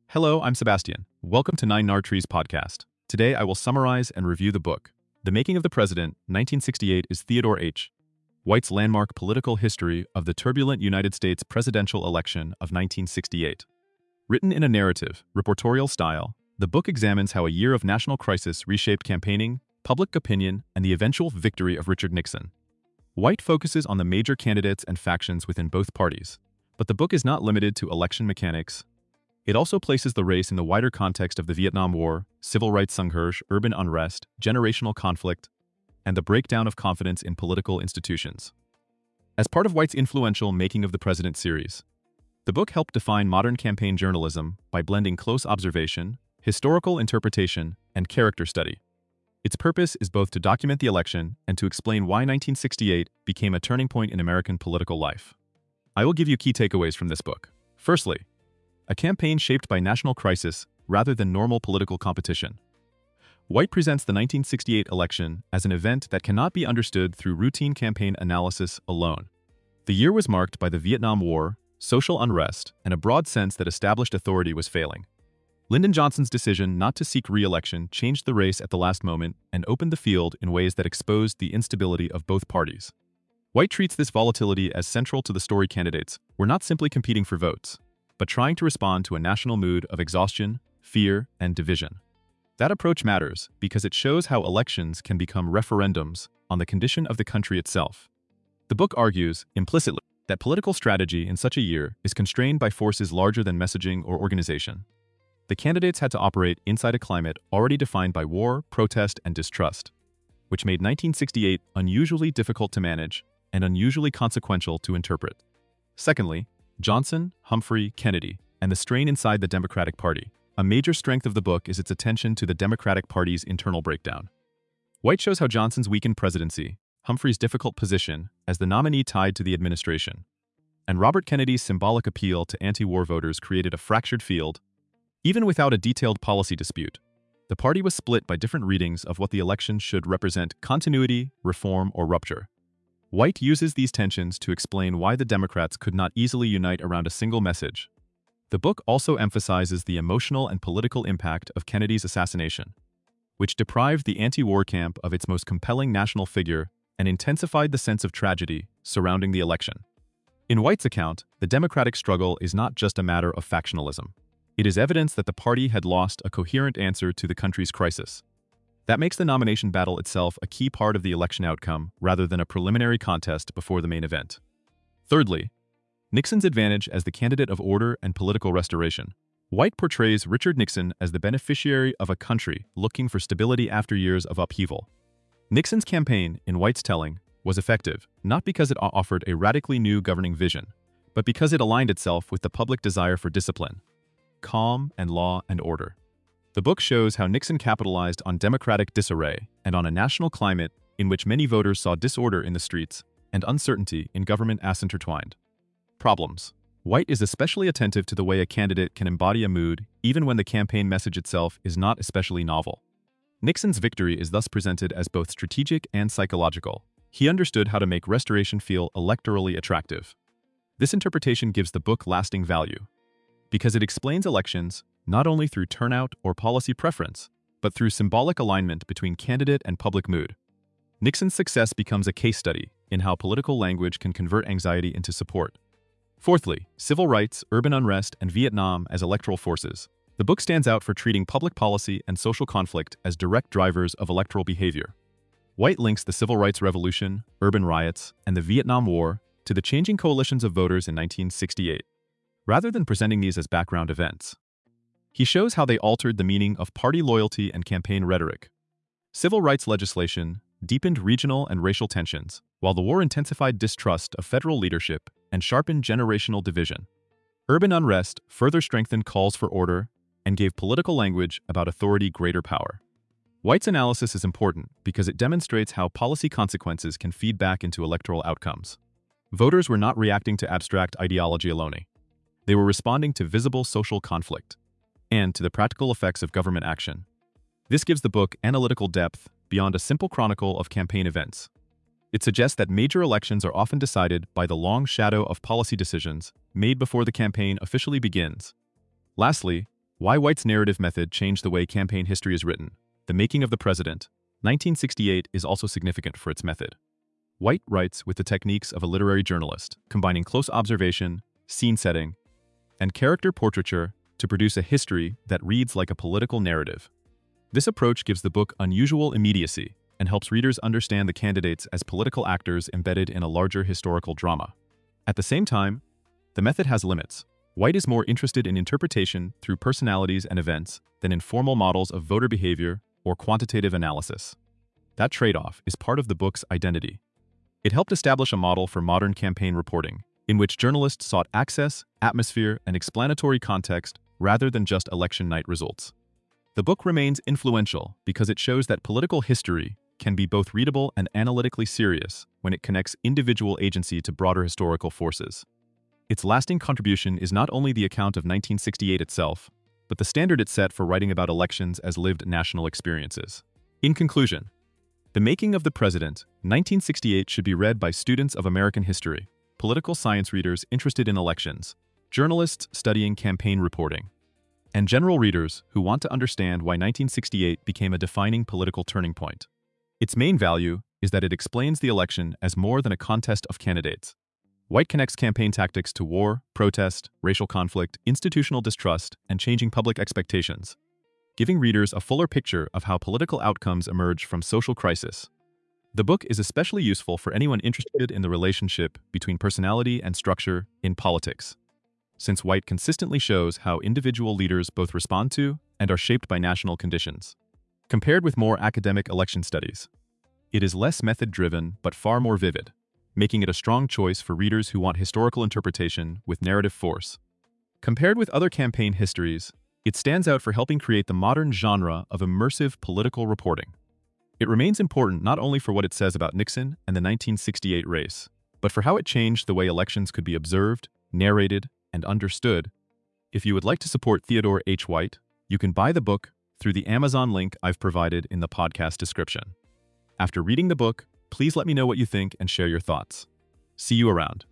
Hello, I'm Sebastian. Welcome to Nine Nar Trees podcast. Today I will summarize and review the book. The Making of the President, 1968 is Theodore H. White's landmark political history of the turbulent United States presidential election of 1968. Written in a narrative, reportorial style, the book examines how a year of national crisis reshaped campaigning, public opinion, and the eventual victory of Richard Nixon. White focuses on the major candidates and factions within both parties, but the book is not limited to election mechanics. It also places the race in the wider context of the Vietnam War, civil rights sangharsh, urban unrest, generational conflict, and the breakdown of confidence in political institutions. As part of White's influential Making of the President series, the book helped define modern campaign journalism by blending close observation, historical interpretation, and character study. Its purpose is both to document the election and to explain why 1968 became a turning point in American political life. I will give you key takeaways from this book. Firstly, a campaign shaped by national crisis rather than normal political competition. White presents the 1968 election as an event that cannot be understood through routine campaign analysis alone. The year was marked by the Vietnam War, social unrest, and a broad sense that established authority was failing. Lyndon Johnson's decision not to seek re-election changed the race at the last moment and opened the field in ways that exposed the instability of both parties. White treats this volatility as central to the story. Candidates were not simply competing for votes, but trying to respond to a national mood of exhaustion, fear, and division. That approach matters because it shows how elections can become referendums on the condition of the country itself. The book argues, implicitly, that political strategy in such a year is constrained by forces larger than messaging or organization. The candidates had to operate inside a climate already defined by war, protest, and distrust, which made 1968 unusually difficult to manage and unusually consequential to interpret. Secondly, Johnson, Humphrey, Kennedy, and the strain inside the Democratic Party. A major strength of the book is its attention to the Democratic Party's internal breakdown. White shows how Johnson's weakened presidency, Humphrey's difficult position as the nominee tied to the administration, and Robert Kennedy's symbolic appeal to anti-war voters created a fractured field. Even without a detailed policy dispute, the party was split by different readings of what the election should represent: continuity, reform, or rupture. White uses these tensions to explain why the Democrats could not easily unite around a single message. The book also emphasizes the emotional and political impact of Kennedy's assassination, which deprived the anti-war camp of its most compelling national figure and intensified the sense of tragedy surrounding the election. In White's account, the Democratic struggle is not just a matter of factionalism. It is evidence that the party had lost a coherent answer to the country's crisis. That makes the nomination battle itself a key part of the election outcome rather than a preliminary contest before the main event. Thirdly, Nixon's advantage as the candidate of order and political restoration. White portrays Richard Nixon as the beneficiary of a country looking for stability after years of upheaval. Nixon's campaign, in White's telling, was effective not because it offered a radically new governing vision, but because it aligned itself with the public desire for discipline, calm, and law and order. The book shows how Nixon capitalized on democratic disarray and on a national climate in which many voters saw disorder in the streets and uncertainty in government as intertwined. Problems. White is especially attentive to the way a candidate can embody a mood even when the campaign message itself is not especially novel. Nixon's victory is thus presented as both strategic and psychological. He understood how to make restoration feel electorally attractive. This interpretation gives the book lasting value because it explains elections not only through turnout or policy preference, but through symbolic alignment between candidate and public mood. Nixon's success becomes a case study in how political language can convert anxiety into support. Fourthly, civil rights, urban unrest, and Vietnam as electoral forces. The book stands out for treating public policy and social conflict as direct drivers of electoral behavior. White links the civil rights revolution, urban riots, and the Vietnam War to the changing coalitions of voters in 1968, rather than presenting these as background events. He shows how they altered the meaning of party loyalty and campaign rhetoric. Civil rights legislation deepened regional and racial tensions, while the war intensified distrust of federal leadership and sharpened generational division. Urban unrest further strengthened calls for order and gave political language about authority greater power. White's analysis is important because it demonstrates how policy consequences can feed back into electoral outcomes. Voters were not reacting to abstract ideology alone. They were responding to visible social conflict and to the practical effects of government action. This gives the book analytical depth beyond a simple chronicle of campaign events. It suggests that major elections are often decided by the long shadow of policy decisions made before the campaign officially begins. Lastly, Why White's narrative method changed the way campaign history is written. The Making of the President, 1968, is also significant for its method. White writes with the techniques of a literary journalist, combining close observation, scene setting, and character portraiture to produce a history that reads like a political narrative. This approach gives the book unusual immediacy and helps readers understand the candidates as political actors embedded in a larger historical drama. At the same time, the method has limits. White is more interested in interpretation through personalities and events than in formal models of voter behavior or quantitative analysis. That trade-off is part of the book's identity. It helped establish a model for modern campaign reporting, in which journalists sought access, atmosphere, and explanatory context rather than just election night results. The book remains influential because it shows that political history can be both readable and analytically serious when it connects individual agency to broader historical forces. Its lasting contribution is not only the account of 1968 itself, but the standard it set for writing about elections as lived national experiences. In conclusion, The Making of the President, 1968 should be read by students of American history, political science readers interested in elections, journalists studying campaign reporting, and general readers who want to understand why 1968 became a defining political turning point. Its main value is that it explains the election as more than a contest of candidates. White connects campaign tactics to war, protest, racial conflict, institutional distrust, and changing public expectations, giving readers a fuller picture of how political outcomes emerge from social crisis. The book is especially useful for anyone interested in the relationship between personality and structure in politics, since White consistently shows how individual leaders both respond to and are shaped by national conditions. Compared with more academic election studies, it is less method-driven but far more vivid, making it a strong choice for readers who want historical interpretation with narrative force. Compared with other campaign histories, it stands out for helping create the modern genre of immersive political reporting. It remains important not only for what it says about Nixon and the 1968 race, but for how it changed the way elections could be observed, narrated, and understood. If you would like to support Theodore H. White, you can buy the book through the Amazon link I've provided in the podcast description. After reading the book, please let me know what you think and share your thoughts. See you around.